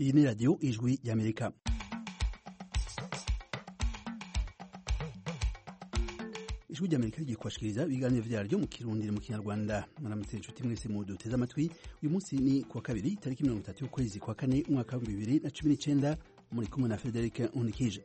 Iyi ni radiyo ijwi y'Amerika. Ijwi ry'Amerika rigiye kubashikiriza ibiganiro vyaryo mu Kirundi mu Kinyarwanda. Mwaramutse inshuti mwese muduteze amatwi. Uyu munsi ni kuwa kabiri tariki 30 y'ukwezi kwa kane umwaka wa 2019, muri kumwe na Frederic Unikije.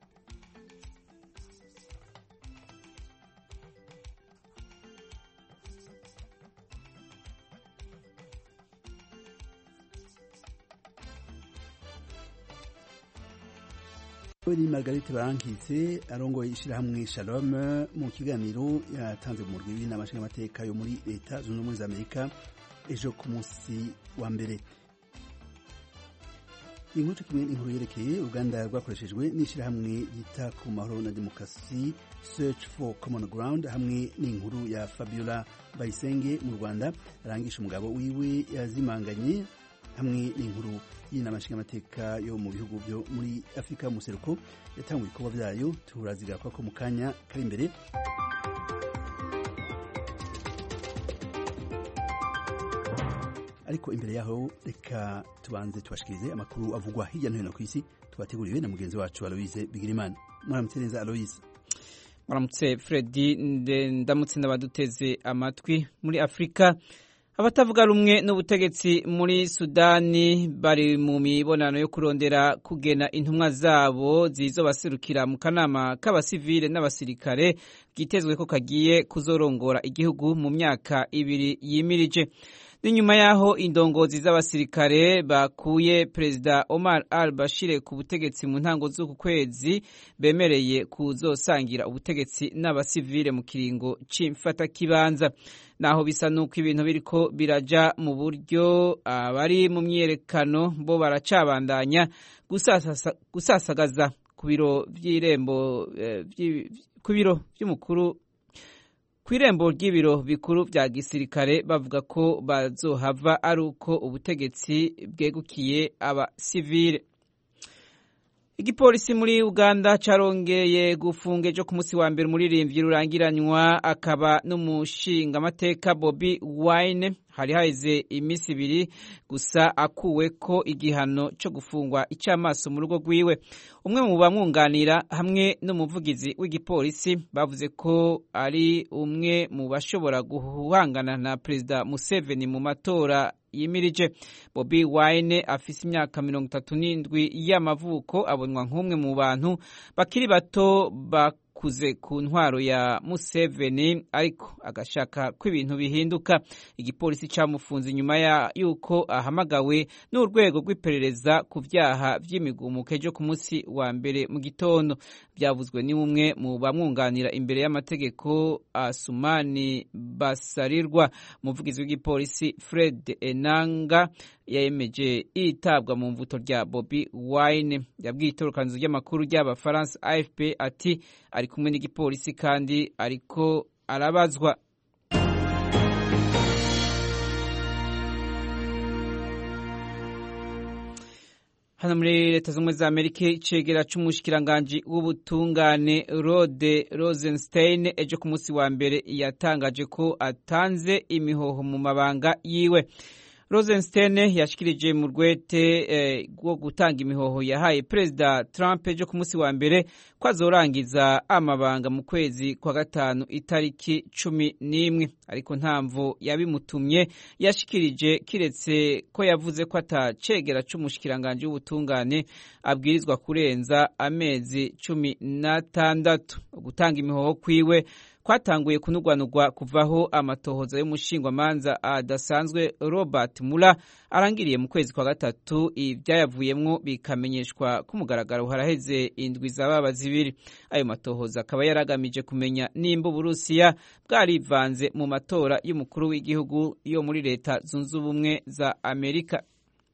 Ni Margarete Barankitse arongoye ishirahamwe Shalom mu kiganiro yatanze mu rwego n'amashinga amateka yo muri leta zunze ubumwe za Amerika ejo ku munsi wa mbere. Inkuru kimwe inkuru yerekeye Uganda rwakoreshejwe n'ishirahamwe yita ku mahoro na demokarasi Search for Common Ground hamwe n'inkuru ya Fabiola Bayisenge mu Rwanda arangisha umugabo wiwe yazimanganye hamwe n'inkuru y'inamashinga amateka yo mu bihugu byo muri Afrika mu seruko yatanguye ibikorwa vyayo turaziga ko mu kanya kari imbere. Ariko imbere yaho reka tubanze tubashikirize amakuru avugwa hirya no hino ku isi twateguriwe na mugenzi wacu Aloise Bigirimana. Mwaramutse neza Aloise. Mwaramutse Freddy, ndamutse n'abaduteze amatwi. Muri Afrika abatavuga rumwe n'ubutegetsi muri Sudani bari mu mibonano yo kurondera kugena intumwa zabo zizobaserukira mu kanama k'abasivile n'abasirikare gitezwe ko kagiye kuzorongora igihugu mu myaka 2 yimirije. N'inyuma yaho indongozi z'abasirikare bakuye Perezida Omar al-Bashir ku butegetsi mu ntango z'uku kwezi bemereye kuzosangira ubutegetsi n'abasivile mu kiringo c'imfata kibanza. Naho bisa nuko ibintu biriko biraja mu buryo abari mu myerekano bo baracabandanya gusasagaza ku biro vy'irembo vy'umukuru kw'irembo ry'ibiro bikuru vya gisirikare bavuga ko bazohava ari uko ubutegetsi bwegukiye abasivile. Igipolisi muri Uganda carongeye gufunga ejo ku munsi wa mbere umuririmbyi rurangiranywa akaba n'umushinga amateka Bobi Wine hari haize imisi 2 gusa akuweko igihano cyo gufungwa icamaso mu rugo rwiwe. Umwe mu bamwunganira hamwe n'umuvugizi w'igipolisi bavuze ko ari umwe mu bashobora guhangana na Perezida Museveni mu matora yimirije. Bobi Wine afise imyaka 37 y'amavuko abonwa nk'umwe mu bantu bakiri bato bakuze ku ntwaro ya Museveni, ariko agashaka ko ibintu bihinduka. Igipolisi camufunze inyuma yuko ahamagawe n'urwego rw'iperereza ku vyaha vy'imigumuko ejo ku munsi wa mbere mu gitondo. Byavuzwe ni umwe mu bamwunganira imbere y'amategeko Asumani Basarirwa. Umuvugizi w'igipolisi Fred Enanga yemeje itabwa mu mvuto rya Bobi Wine. Yabwiye itorokanzo ry'amakuru ry'abafaransa AFP ati ari kumwe n'igipolisi kandi ariko arabazwa. Hano muri leta z'ubumwe za Amerika icegera c'umushikiranganji w'ubutungane Rod Rosenstein ejo ku munsi wa mbere yatangaje ko atanze imihoho mu mabanga yiwe. Rosenstein yashikirije mu rwete rwo gutanga imihoho yahaye Perezida Trump ejo ku munsi wa mbere ko azorangiza amabanga mu kwezi kwa gatanu itariki 11, ariko ntamvo yabimutumye yashikirije kiretse ko yavuze ko atacegera c'umushikiranganje w'ubutungane abwirizwa kurenza amezi 16. Gutanga imihoho kwiwe kwatanguye kunugwanugwa kuvaho amatohoza y'umushingwamanza adasanzwe Robert Mueller arangiriye mu kwezi kwa gatatu. Ivyayavuyemwo bikamenyeshwa ku mugaragaro haraheze indwi z'ababa zibiri. Ayo matohoza akaba yaragamije kumenya nimba Uburusiya bwarivanze mu matora y'umukuru w'igihugu yo muri leta zunze ubumwe za Amerika.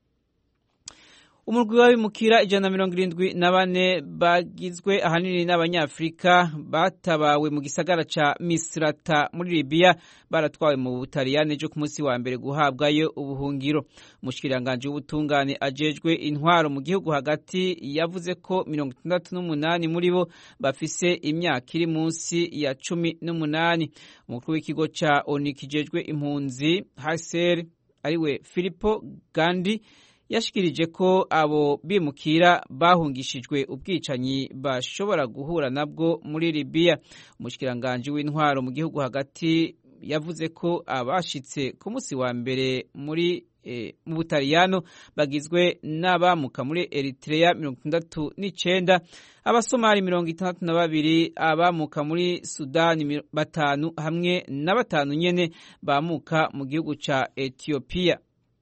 Umurwi w'abimukira 174 bagizwe ahanini n'abanyafrika batabawe mu gisagara ca Misrata muri Libya baratwawe mu Butaliyani ejo ku munsi wa mbere guhabwayo ubuhungiro. Umushikiranganje w'ubutungane ajejwe intwaro mu gihugu hagati yavuze ko 68 muri bo bafise imyaka iri munsi ya 18. Umukuru w'ikigo ca ONU kijejwe impunzi HCR ariwe Filippo Grandi yashikirije ko abo bimukira bahungishijwe ubwicanyi bashobora guhura nabwo muri Libya. Umushikiranganji w'intwaro mu gihugu hagati yavuze ko abashitse ku munsi wa mbere mu Butaliyano bagizwe n'abamuka muri Eritrea 69, Abasomali 62, abamuka muri Sudani 5 hamwe na 5 nyene bamuka mu gihugu ca Ethiopia.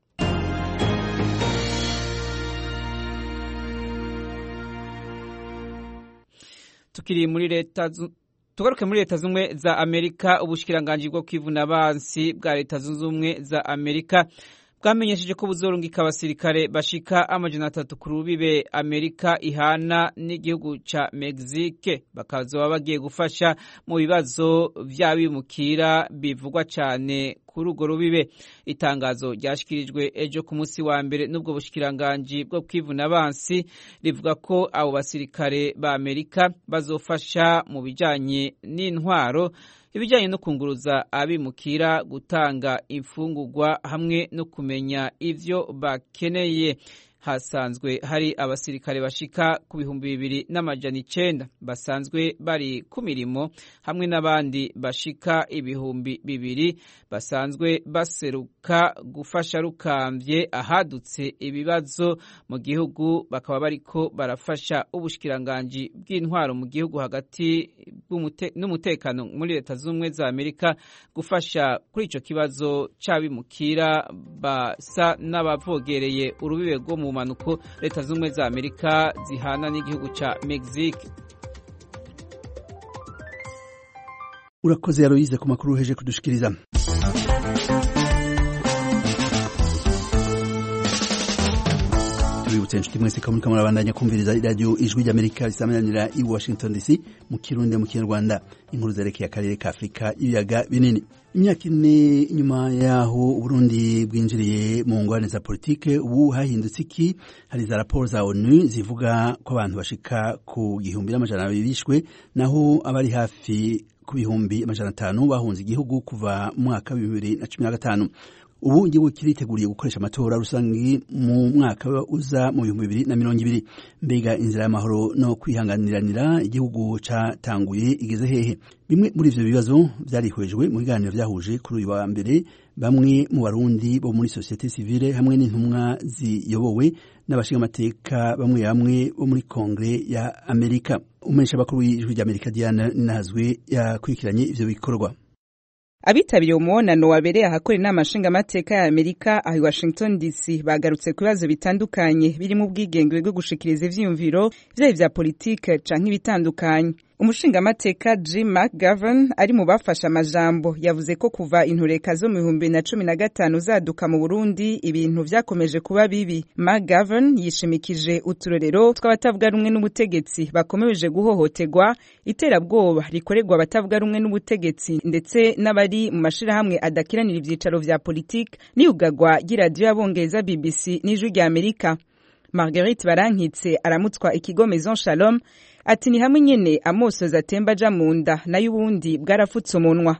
Tugaruke muri leta z'ubumwe za Amerika. Ubushikiranganji bwo kwivuna abansi bwa leta zunze ubumwe za Amerika bwamenyesheje ko buzorungika abasirikare bashika 300 ku rubibe Amerika ihana n'igihugu ca Mexique, bakazoba bagiye gufasha mu bibazo vy'abimukira bivugwa cane kuri urwo rubibe. Itangazo ryashikirijwe ejo ku munsi wa mbere n'ubwo bushikiranganji bwo kwivuna abansi rivuga ko abo basirikare ba Amerika bazofasha mu bijanye n'intwaro, ibijyanye no kunguruza abimukira, gutanga imfungurwa hamwe no kumenya ivyo bakeneye. Hasanzwe hari abasirikare bashika ku 2,900 basanzwe bari ku mirimo hamwe n'abandi bashika 2,000 basanzwe baseruka gufasha rukamvye ahadutse ibibazo mu gihugu, bakaba bariko barafasha ubushikiranganji bw'intwaro mu gihugu hagati n'umutekano muri leta z'ubumwe za Amerika gufasha kuri ico kibazo c'abimukira basa n'abavogereye urubibe rwo mu manuko leta z'ubumwe za Amerika zihana n'igihugu ca Mexique. Urakoze Yaroyize ku makuru uheje kudushikiriza. Tubibutse inshuti mwese ko muriko murabandanya kumviriza radio Ijwi ry'Amerika risamanira i Washington DC mu Kirundi mu Kinyarwanda. Inkuru zerekeye akarere ka Afrika ibiyaga binini. Imyaka 4 inyuma yaho Burundi bwinjiriye mu ngwane za politike, ubu hahindutse iki? Hari za raporo za ONU zivuga ko abantu bashika ku 1,200 bishwe, naho abari hafi ku 500 bahunze igihugu kuva mu mwaka wa 2015. Ubu igihugu kiriteguriye gukoresha amatora rusangi mu mwaka uza mu 2020. Mbega inzira y'amahoro no kwihanganiranira igihugu catanguye igeze hehe? Bimwe muri ivyo bibazo vyarihwejwe mu biganiro vyahuje kuri uyu wa mbere bamwe mu Barundi bo muri societe civile hamwe n'intumwa ziyobowe n'abashinga amateka bamwe bo muri Kongre ya Amerika. Umesha bakuru w'Ijwi ry'Amerika Diana Ninahazwe yakurikiranye ivyo bikorwa. Abitabiriye umuonano wabereye ahakora inama nshingamateka ya Amerika aho Washington DC bagarutse ku bibazo bitandukanye birimo ubwigenge bwo gushikiriza ivyiyumviro vya politike canke ibitandukanye. Umushingamateka Jim McGovern ari mu bafasha amajambo yavuze ko kuva intureka zo mu 2015 zaduka mu Burundi ibintu vyakomeje kuba bibi. McGovern yishimikije uturorero tw'abatavuga rumwe n'ubutegetsi bakomeje guhohoterwa, iterabwoba rikorerwa abatavuga rumwe n'ubutegetsi ndetse n'abari mu mashirahamwe adakiranira ivyicaro vya politike n'iyugagwa ry'iradiyo y'abongereza BBC n'Ijwi ry'Amerika. Marguerite Barankitse aramutswa ikigo Maison Shalom ati ni hamwe nyene amosozi atemba aja mu nda nayo ubundi bwarafutse umunwa.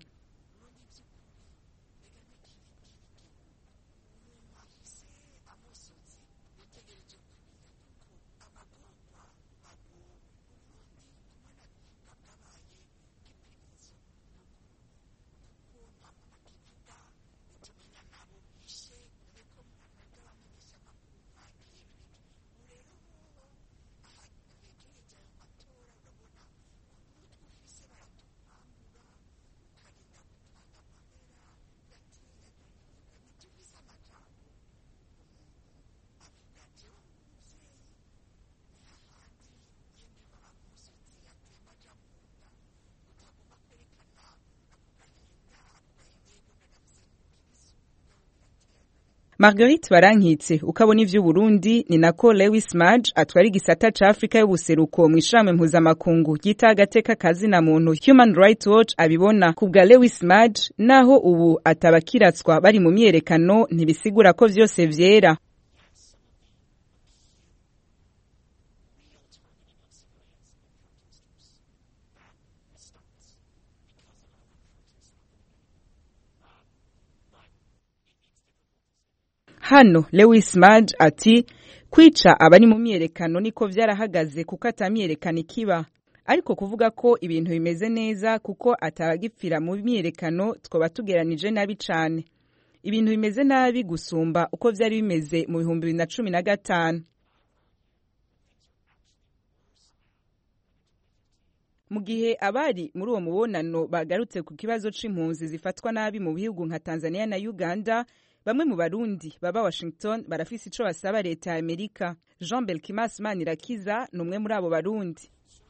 Marguerite Barankitse ukabona ivyo Burundi ni nako Lewis Maj atwari gisata ca Afrika y'ubuseruko mu ishami mpuzamakungu gita agateka kazi na muntu Human Rights Watch abibona. Kubwa Lewis Maj naho ubu atabakiratswa bari mu myerekano ntibisigura ko vyose vyera. hano Lewis Maj ati kwica abari mu myerekano niko vyarahagaze kuko atamyerekano ikiba ariko kuvuga ko ibintu bimeze neza kuko atabagipfira mu myerekano twoba tugeranije nabi cane ibintu bimeze nabi gusumba uko vyari bimeze mu 2015 mu gihe abari muri uwo mubonano bagarutse ku kibazo c'impunzi zifatwa nabi mu bihugu nka Tanzania na Uganda bamwe mu barundi baba Washington barafise ico basaba leta ya Amerika Jean Belkimas Manirakiza numwe muri abo barundi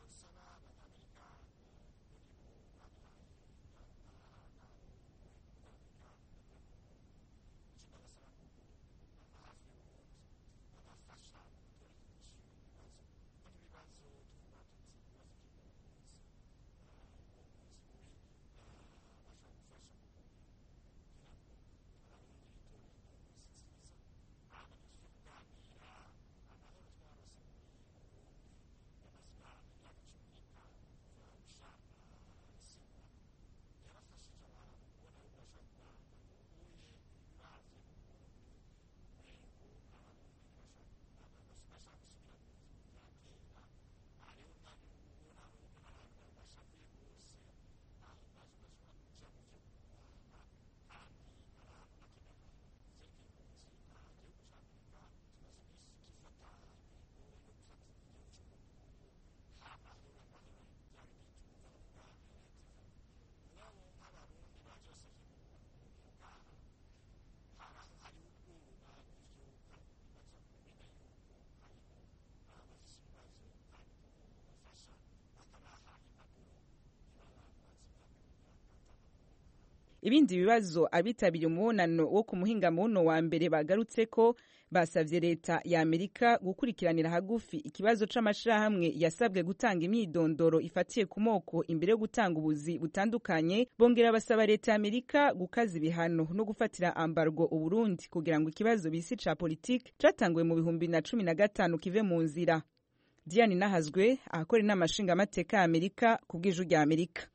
Ibindi bibazo abitabiriye umubonano wo ku muhingamuno wa mbere bagarutse ko basavye leta ya Amerika gukurikiranira hagufi ikibazo c'amashirahamwe yasabwe gutanga imyidondoro ifatiye ku moko imbere yo gutanga ubuzi butandukanye bongera basaba leta ya Amerika gukaza ibihano no gufatira embargo Uburundi kugira ngo ikibazo bisi ca politique catangwe mu 2015 kive mu nzira. Diane Nahazwe akora n'amashinga amateka ya Amerika kubw'ijuru rya Amerika.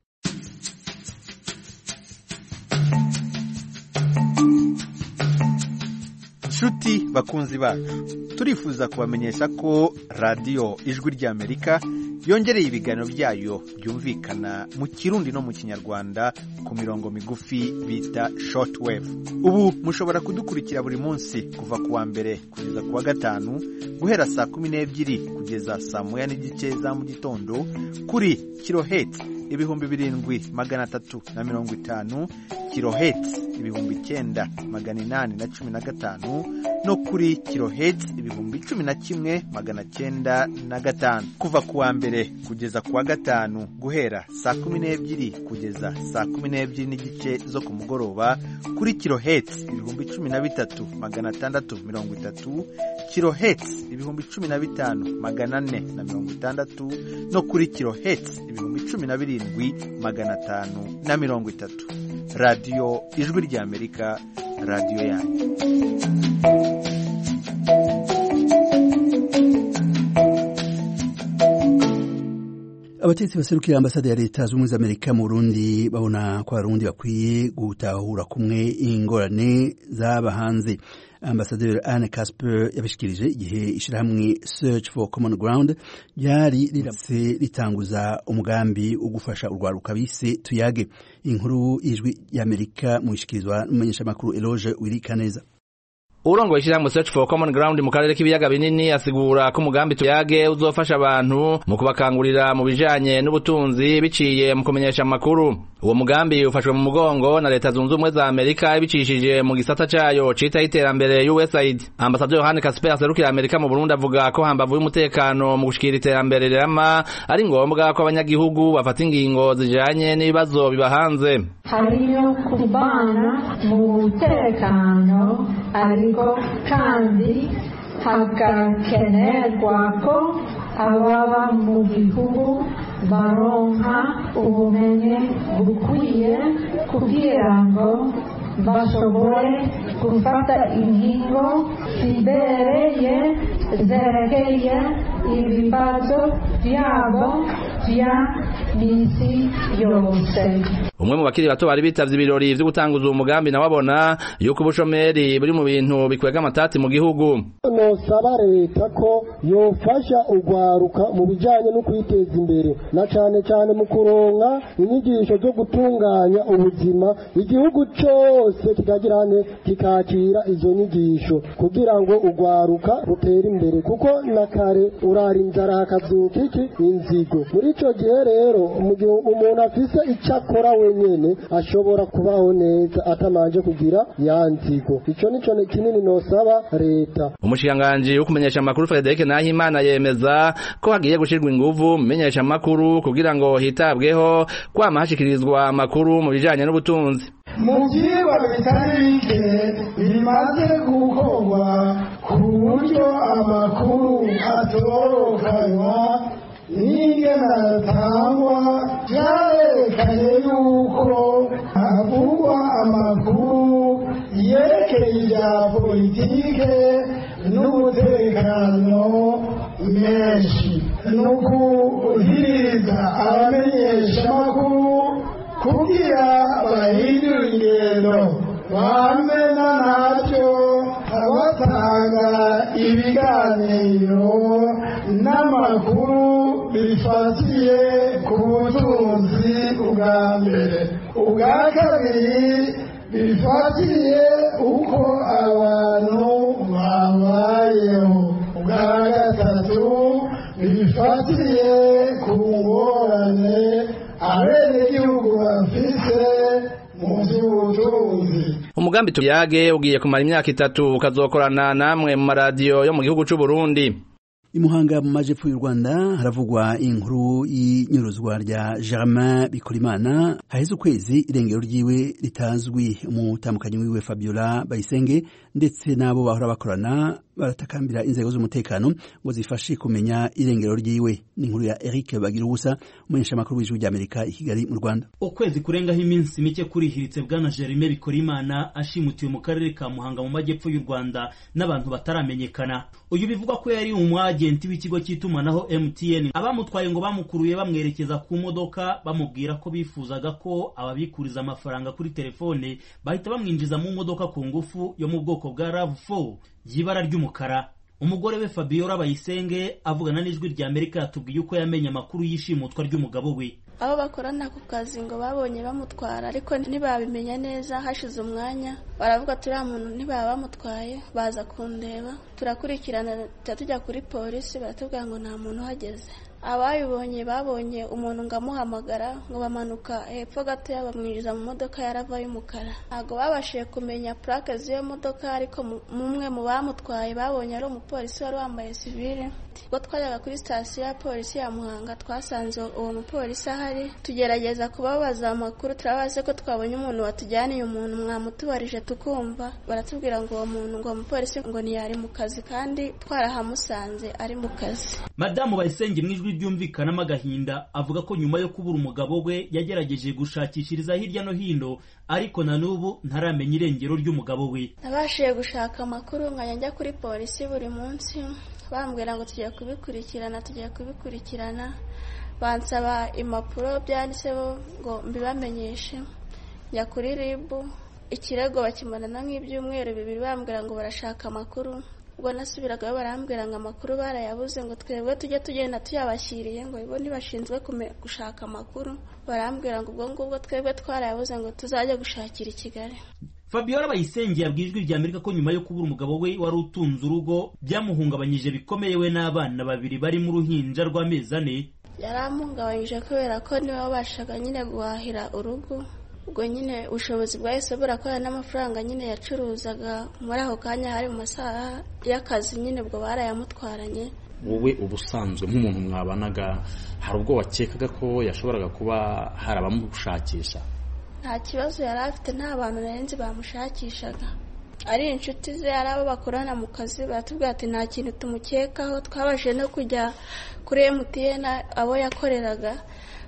Shuti bakunzi bacu turifuza kubamenyesha ko radio Ijwi rya Amerika yongereye ibiganiro byayo byumvikana mu Kirundi no mu Kinyarwanda ku mirongo migufi bita shortwave. Ubu mushobora kudukurikira buri munsi kuva kuwa mbere kugeza kuwa gatanu guhera saa 12 kugeza saa 1:30 za mu gitondo kuri kilohertz 2350 kilohertz 9815 no kuri kilohertz 11905 kuva kuwa mbere kugeza kuwa gatanu guhera saa 12 kugeza saa 12:30 zo ku mugoroba kuri kilohertz 13630 kilohertz 15460 no kuri kilohertz 17530. Radio Ijwi rya Amerika, radio yanyu. Abatetsi baserukira ambasade ya leta z'ubumwe za Amerika mu Burundi babona ko abarundi bakwiye gutahura kumwe ingorane z'aba hanze. Ambassadeur Anne Casper yabishikirije igihe ishirahamwe Search for Common Ground yari riramutse ritanguza umugambi wo gufasha urwaruka bise tuyage. Inkuru Ijwi y'Amerika mu ishikirizwa n'umumenyeshamakuru Eloge Wirikaneza. Urongo ishirahamwe Search for Common Ground mu karere k'ibiyaga binini asigura ko umugambi tuyage uzofasha abantu mu kubakangurira mu bijanye n'ubutunzi biciye mu kumenyesha amakuru. Uwo mugambi ufashwe mu mugongo na leta zunze ubumwe za Amerika ibicishije mu gisata cayo cita iterambere USAID. Ambassadeur Anne Casper aserukira Amerika mu Burundi avuga ko hambavu y'umutekano mu gushikira iterambere rirama ari ngombwa ko abanyagihugu bafata ingingo zijanye n'ibibazo bibahanze. Hariyo kubana mu mutekano ariko kandi hagakenerwa ko ababa mu gihugu baronka ubumenyi bukwiye kugira ngo bashobore gufata ingingo zibereye zerekeye ibibazo byabo vya misi yose. umwe mu bakiri bato bari bitavye ibirori vyo gutanguza uwo mugambi nawe abona yuko ubushomeri buri mu bintu bikwega amatati mu gihugu. Nosaba leta ko yofasha urwaruka mu bijanye no kwiteza imbere na cane cane mu kuronka inyigisho zo gutunganya ubuzima, igihugu cose kikagirane kikakira izo nyigisho kugira ngo urwaruka rutere imbere, kuko na kare urara inzara hakavyuka iki inzigo. Muri ico gihe rero umuntu afise ico akora wenyene ashobora kubaho neza atamanje kugira ya nzigo. Ico nico kinini nosaba leta. Umushikiranganji wo kumenyesha amakuru Frederic Nahimana yemeza ko hagiye gushirwa inguvu mu menyesha amakuru kugira ngo hitabweho kwama hashikirizwa amakuru mu bijanye n'ubutunzi. Mu vyigwa bitari bike bimaze gukorwa ku buryo amakuru atorokanywa n'ingene atangwa, vyarekanye yuko havugwa amakuru yerekeye ivya politike n'umutekano menshi, n'ukuhiriza abamenyeshamakuru kugira bahindura ingendo bamena navyo abatanga ibiganiro n'amakuru bifatiye ku butunzi ubwa mbere, ubwa kabiri bifatiye uko abantu babayeho, ubwa gatatu bifatiye ku ngorane abenegihugu bafise mu vy'ubutunzi. Umugambi tuyage ugiye kumara imyaka 3 ukazokorana namwe mu maradiyo yo mu gihugu c'u Burundi. Imuhanga mu majepfo y'u Rwanda haravugwa inkuru y'inyuruzwa rya Germain Bikorimana haheze ukwezi irengero ryiwe ritazwi. Umutambukanyi wiwe Fabiola Bayisenge ndetse nabo bahora bakorana baratakambira inzego z'umutekano ngo zifashe kumenya irengero ryiwe. Ni inkuru ya Eric Bagirubusa umunyesha makuru w'ijwi ry'Amerika i Kigali mu Rwanda. Ukwezi kurengaho iminsi mike kurihiritse bwana Germain Bikorimana ashimutiwe mu karere ka Muhanga mu majepfo y'u Rwanda n'abantu bataramenyekana. Uyu bivugwa ko yari umwagenti w'ikigo cy'itumanaho MTN. Abamutwaye ngo bamukuruye bamwerekeza ku modoka bamubwira ko bifuzaga ko ababikuriza amafaranga kuri telefone bahita bamwinjiza mu modoka ku ngufu yo mu bwoko bwa RAV4 y'ibara ry'umukara. Umugore we Fabiola Bayisenge avugana n'ijwi ry'Amerika yatubwiye uko yamenye amakuru y'ishimutwa ry'umugabo we. Abo bakorana ku kazi ngo babonye bamutwara ariko ntibabimenya neza. Hashize umwanya baravuga turiya muntu ntibaba bamutwaye, baza kundeba turakurikirana tujya kuri polisi baratubwira ngo nta muntu uhageze. Abayibonye babonye umuntu ngamuhamagara ngo bamanuka hepfo gato bamwinjiza mu modoka yarava y'umukara. Ntabwo babashije kumenya plaque z'iyo modoka ariko mumwe mu bamutwaye babonye ari umupolisi wari wambaye civile. Ubwo twajyaga kuri sitasiyo ya polisi ya Muhanga twasanze uwo mupolisi ahari, tugerageza kubabaza amakuru turabaze ko twabonye umuntu watujyaniye umuntu mwamutubarije tukumva. Baratubwira ngo uwo muntu ngo umupolisi ngo ntiyari mu kazi kandi twarahamusanze ari mu kazi. Madamu Bayisenge mwijwi ryumvikanamo agahinda avuga ko nyuma yo kubura umugabo we yagerageje gushakishiriza hirya no hino ariko na n'ubu ntaramenya irengero ry'umugabo we. Nabashije gushaka amakuru nkajya njya kuri polisi buri munsi bambwira ngo tugiye kubikurikirana bansaba impapuro byanditseho ngo mbibamenyeshe. Njya kuri RIB ikirego bakimarana nk'ibyumweru 2 bambwira ngo barashaka amakuru. Ubwo nasubiragayo barambwira ngo amakuru barayabuze ngo twebwe tugenda tuyabashyiriye ngo ibo ntibashinzwe gushaka amakuru. Barambwira ngo ubwo ngubwo twebwe twarayabuze ngo tuzajya gushakira i Kigali. Fabiola Bayisenge yabwijwe ry'Amerika ko nyuma yo kubura umugabo we wari utunze urugo byamuhungabanyije bikomeye we n'abana 2 bari mu ruhinja rw'amezi 4. Yaramuhungabanyije kubera ko niwe wabashaga nyine guhahira urugo. Ubwo nyine ubushobozi bwahise burakora n'amafaranga nyine yacuruzaga muri aho kanya hari mu masaha y'akazi nyine ubwo barayamutwaranye. Wowe ubusanzwe nk'umuntu mwabanaga hari ubwo wakekaga ko yashoboraga kuba hari abamushakisha? Nta kibazo yari afite, nta bantu narenze bamushakishaga. Ari inshuti ze ari abo bakorana mu kazi baratubwira ati nta kintu tumukekaho. Twabashije no kujya kuri MTN abo yakoreraga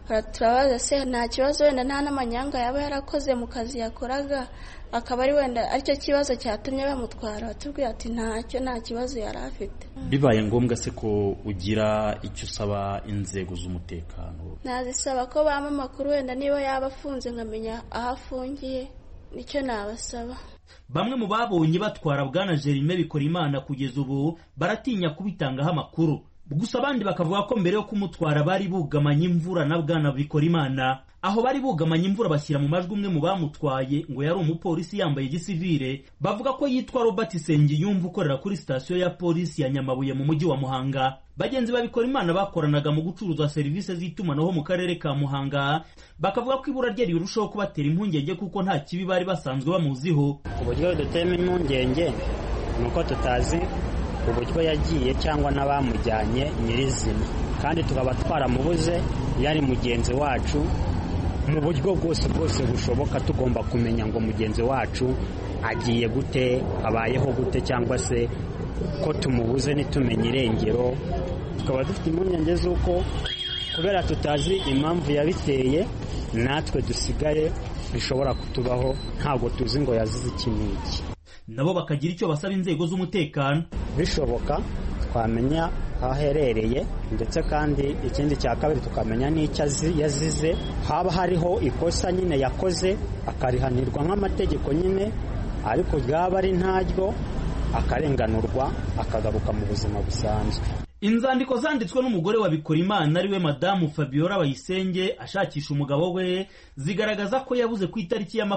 turabaza se nta kibazo wenda nta n'amanyanga yaba yarakoze mu kazi yakoraga akaba ari wenda aricyo kibazo cyatumye bamutwara, batubwira ati ntacyo, nta kibazo yari afite. Bibaye ngombwa se ko ugira icyo usaba inzego z'umutekano? Nazisaba ko bampa amakuru wenda niba yaba afunze nkamenya aho afungiye, nicyo nabasaba. Bamwe mu babonye batwara Bwana Jerime Bikorimana kugeza ubu baratinya kubitangaho amakuru, gusa abandi bakavuga ko mbere yo kumutwara bari bugamanye imvura na Bwana Bikorimana. Aho bari bugamanye imvura bashyira mu majwi umwe mu bamutwaye ngo yari umupolisi yambaye gisivile, bavuga ko yitwa Robert Nsengiyumva ukorera kuri sitasiyo ya polisi ya Nyamabuye mu mujyi wa Muhanga. Bagenzi ba Bikorimana bakoranaga mu gucuruza serivisi z'itumanaho mu karere ka Muhanga, bakavuga ko ibura rye rirushaho kubatera impungenge kuko nta kibi bari basanzwe bamuziho. Uburyo dutema impungenge nuko tutazi uburyo yagiye cyangwa n'abamujyanye nyirizina, kandi tukaba twaramubuze yari mugenzi wacu mu buryo bwose bushoboka. Tugomba kumenya ngo mugenzi wacu agiye gute, abayeho gute, cyangwa se ko tumubuze nitumenye irengero. Tukaba dufite impungenge z'uko kubera tutazi impamvu yabiteye natwe dusigaye bishobora kutubaho, ntabwo tuzi ngo yazize iki n'iki. Nabo bakagira icyo basaba inzego z'umutekano. Bishoboka twamenya aho aherereye, ndetse kandi ikindi cya kabiri tukamenya n'icyo yazize. Haba hariho ikosa nyine yakoze akarihanirwa nk'amategeko nyine, ariko ryaba ari ntaryo akarenganurwa akagaruka mu buzima busanzwe. Inzandiko zanditswe n'umugore wa Bikorimana ariwe Madamu Fabiola Bayisenge ashakisha umugabo we zigaragaza ko yabuze ku itariki ya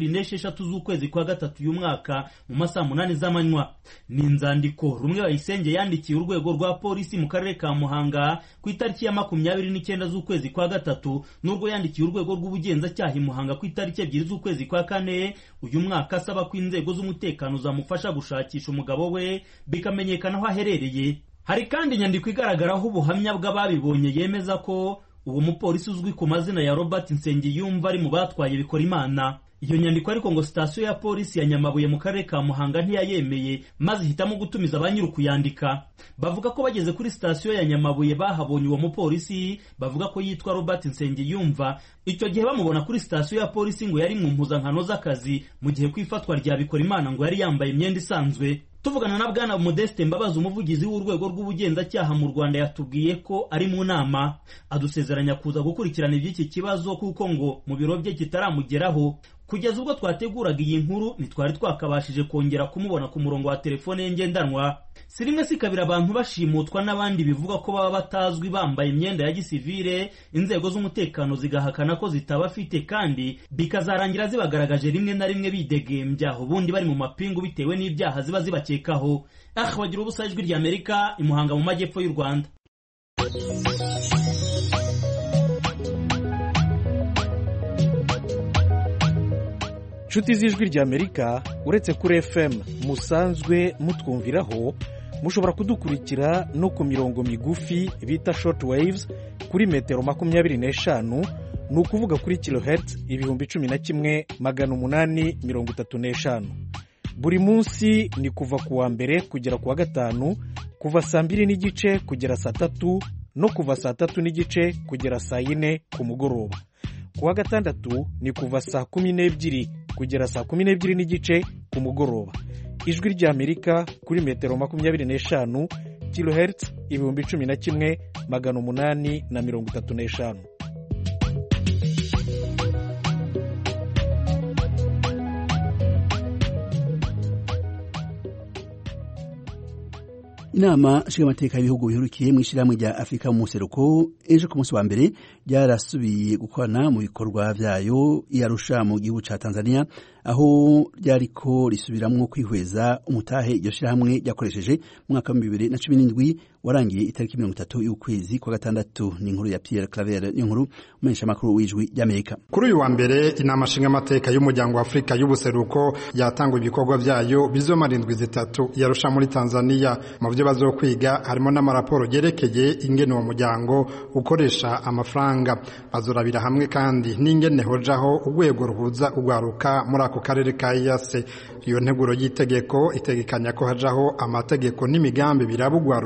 26 z'ukwezi kwa gatatu uyu mwaka mu masaa 8 z'amanywa. Ni inzandiko rumwe Bayisenge yandikiye urwego rwa polisi mu karere ka Muhanga ku itariki ya 29 z'ukwezi kwa gatatu, n'urwo yandikiye urwego rw'ubugenzacyaha i Muhanga ku itariki 2 z'ukwezi kwa kane uyu mwaka, asaba ko inzego z'umutekano zamufasha gushakisha umugabo we bikamenyekana aho aherereye. Hari kandi inyandiko igaragaraho ubuhamya bw'ababibonye yemeza ko uwo mupolisi uzwi ku mazina ya Robert Nsengiyumva ari mu batwaye Bikorimana. Iyo nyandiko ariko ngo sitasiyo ya polisi ya Nyamabuye mu karere ka Muhanga ntiyayemeye, maze ihitamo gutumiza abanyuru kuyandika. Bavuga ko bageze kuri sitasiyo ya Nyamabuye bahabonye uwo mupolisi, bavuga ko yitwa Robert Nsengiyumva. Icyo gihe bamubona kuri sitasiyo ya polisi ngo yari mu mpuzankano z'akazi, mu gihe kwifatwa rya Bikorimana ngo yari yambaye imyenda isanzwe. Tuvugana na Bwana Modeste Mbabazi umuvugizi w'urwego rw'ubugenzacyaha mu Rwanda, yatubwiye ko ari mu nama, adusezeranya kuza gukurikirana iby'iki kibazo kuko ngo mu biro bye kitaramugeraho. Kugeza ubwo twateguraga iyi nkuru ntitwari twakabashije kongera kumubona ku murongo wa telefone ye ngendanwa. Si rimwe si kabiri abantu bashimutwa n'abandi bivuga ko baba batazwi bambaye imyenda ya gisivile, inzego z'umutekano zigahakana ko zitabafite, kandi bikazarangira zibagaragaje rimwe na rimwe bidegembya, ubundi bari mu mapingu bitewe n'ibyaha ziba zibakekaho. Bagira ubusa, Ijwi ry'Amerika, i Muhanga mu majyepfo y'u Rwanda. Nshuti z'Ijwi ry'Amerika, uretse kuri FM musanzwe mutwumviraho, mushobora kudukurikira no ku mirongo migufi bita short waves kuri metero 25, ni ukuvuga kuri kilohertz 11,835. Buri munsi ni kuva ku wa mbere kugera ku wa gatanu, kuva saa 2:30 kugera saa 3, no kuva saa 3:30 kugera saa 4 ku mugoroba. Ku wa gatandatu ni kuva saa 12 kugera saa 12:30 ku mugoroba. Ijwi ry'Amerika kuri metero 25 kilohertz 11,835. Inama nshingamateka y'ibihugu bihurukiye mu ishyirahamwe rya Afurika mu museruko ejo ku munsi wa mbere ryarasubiye gukorana mu bikorwa vyayo i Arusha mu gihugu ca Tanzania, aho ryariko risubiramwo kwihweza umutahe iryo shyirahamwe ryakoresheje mu mwaka wa 2017 warangiye itariki 30 y'ukwezi kwa gatandatu. Ni inkuru ya Pierre Claver, ni inkuru umenyesha makuru w'Ijwi ry'Amerika. Kuri uyu wa mbere inama nshingamateka y'umuryango wa Afurika y'ubuseruko yatangwa ibikorwa vyayo bizomara indwi zitatu i Arusha muri Tanzania. Mu byo bazokwiga harimo n'amaraporo yerekeye ingene uwo muryango ukoresha amafaranga. Bazorabira hamwe kandi n'ingene hojaho urwego ruhuza urwaruka muri ako karere ka EAC. Iyo nteguro y'itegeko itegekanya ko hajaho amategeko n'imigambi birabugwaruka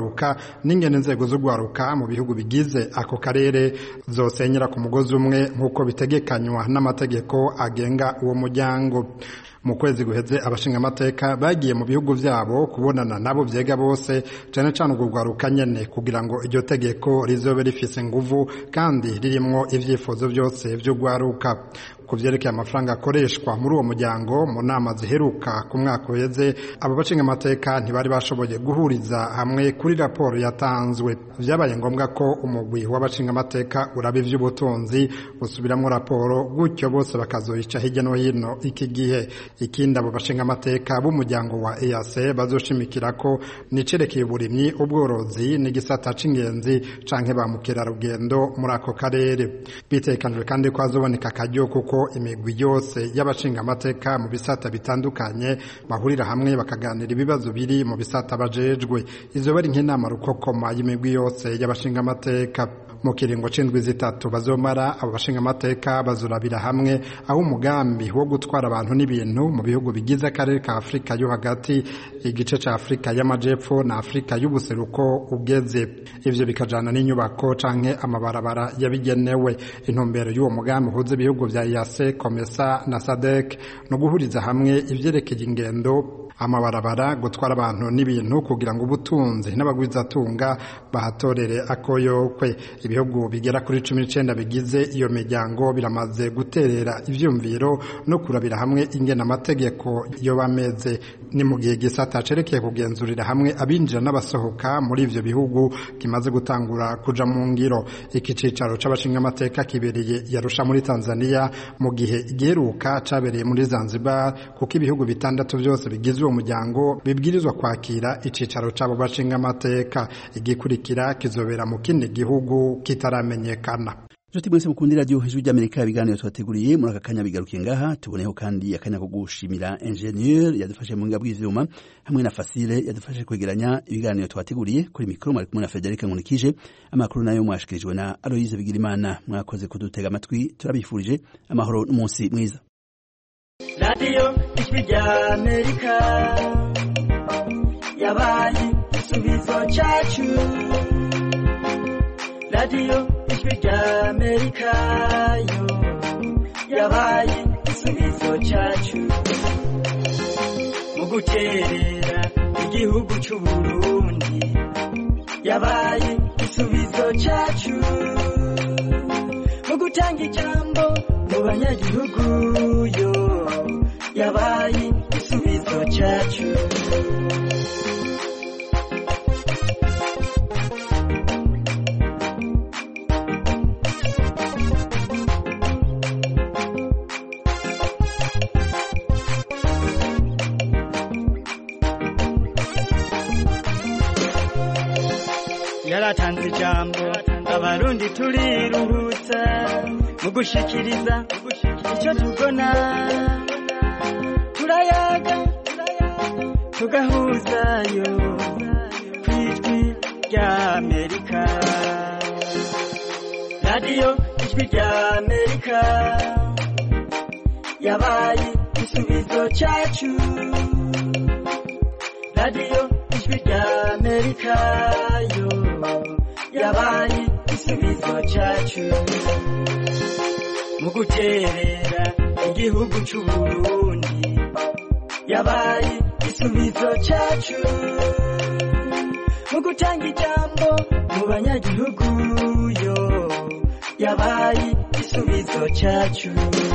n'ingene inzego z'ugwaruka mu bihugu bigize ako karere zosenyera ku mugozi umwe nk'uko bitegekanywa n'amategeko agenga uwo muryango. Mu kwezi guheze abashingamateka bagiye mu bihugu vyabo kubonana nabo vyega bose cane cane ugwaruka nyene kugira ngo iryo tegeko rizobe rifise nguvu kandi ririmwo ivyifuzo vyose vy'ugwaruka. Ku vyerekeye amafaranga akoreshwa muri uwo muryango mu nama ziheruka ku mwaka uheze, abo bashingamateka ntibari bashoboye guhuriza hamwe kuri raporo yatanzwe. Vyabaye ngombwa ko umugwi w'abashingamateka uraba ivy'ubutunzi usubiramwo raporo, gutyo bose bakazoyica hirya no hino iki gihe. Ikindi abo bashingamateka b'umuryango wa EAC bazoshimikirako nicerekeye uburimyi, ubworozi n'igisata c'ingenzi canke ba mukerarugendo muri ako karere. Bitekanijwe kandi ko hazoboneka akaryo kuko imigwi yose y'abashingamateka mu bisata bitandukanye bahurira hamwe bakaganira ibibazo biri mu bisata bajejwe. Izo bari nk'inama rukokoma y'imigwi yose y'abashingamateka. Mu kiringo c'indwi zitatu bazomara, abo bashingamateka bazurabira hamwe aho umugambi wo gutwara abantu n'ibintu mu bihugu bigize akarere ka Afrika yo hagati, igice ca Afrika y'amajepfo na Afrika y'ubuseruko ugeze. Ivyo bikajana n'inyubako canke amabarabara yabigenewe. Intumbero y'uwo mugambi uhuza ibihugu vya EAC, COMESA na SADC no guhuriza hamwe ivyerekeye ingendo, amabarabara, gutwara abantu n'ibintu kugira ngo ubutunzi n'abagwizatunga bahatorere akoyokwe. Ibihugu bigera kuri 19 bigize iyo miryango biramaze guterera ivyumviro no kurabira hamwe ingene amategeko yo bameze. Ni mu gihe gisata cerekeye kugenzurira hamwe abinjira n'abasohoka muri ivyo bihugu kimaze gutangura kuja mu ngiro. Iki cicaro c'abashingamateka kibereye Arusha muri Tanzania, mu gihe igiheruka cabereye muri Zanzibar, kuko ibihugu bitandatu vyose bigize uwo muryango bibwirizwa kwakira icicaro c'abo bashingamateka. Igikurikira kizobera mu kindi gihugu kitaramenyekana. Joti mwese mukundi radio Ijwi ry'Amerika, ibiganiro twateguriye muri aka kanya bigarukiye ngaha. Tuboneho kandi akanya ko gushimira ingenieur yadufashe mu ngabwi z'ivyuma hamwe na Fasile yadufashe kwegeranya ibiganiro twateguriye. Kuri mikro mwari kumwe na Federica Nkunikije, amakuru nayo mwashikirijwe na Aloise Bigirimana. Mwakoze kudutega amatwi, turabifurije amahoro n'umunsi mwiza. Radio Ijwi ry'Amerika yabaye igisubizo cyacu. Radio Ijwi ry'Amerika yo yabaye igisubizo cyacu. Mu guterera igihugu cy'u Burundi yabaye igisubizo cyacu. Mu gutanga ijambo mu banyagihugu yo yabaye igisubizo cyacu. Yaratanze ijambo abarundi turiruhutsa mu gushikiriza icyo tubona. Turayaga tugahuzayo kw'Ijwi ry'Amerika. Radio Ijwi ry'Amerika yabaye igisubizo cyacu. Radio Ijwi ry'Amerika yo yabaye igisubizo cyacu. Mu guterera igihugu cy'u Burundi yabaye igisubizo cyacu. Mu gutanga ijambo mu banyagihugu yo yabaye igisubizo cyacu.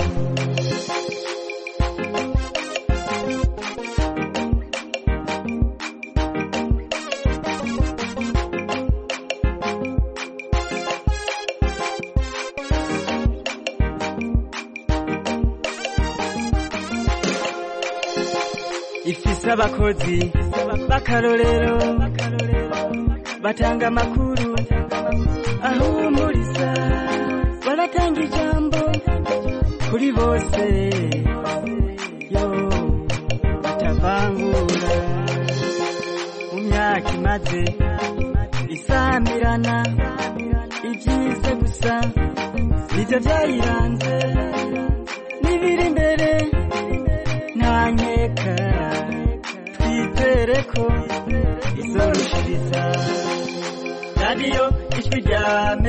Ifise abakozi b'akarorero batanga amakuru ahumuriza, baratanga ijambo kuri bose yo batavangura. Mu myaka imaze isamirana, ibyiza gusa nivyo vyayiranze, n'ibiri imbere nta nkeka. Twizere ko izorushiriza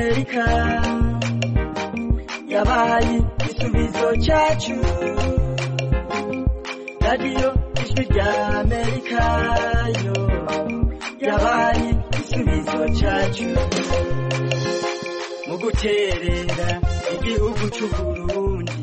amerika yabaye igisubizo cyacu radiyo ijwi rya amerika yo yabaye igisubizo cyacu mu guterera igihugu cy'u Burundi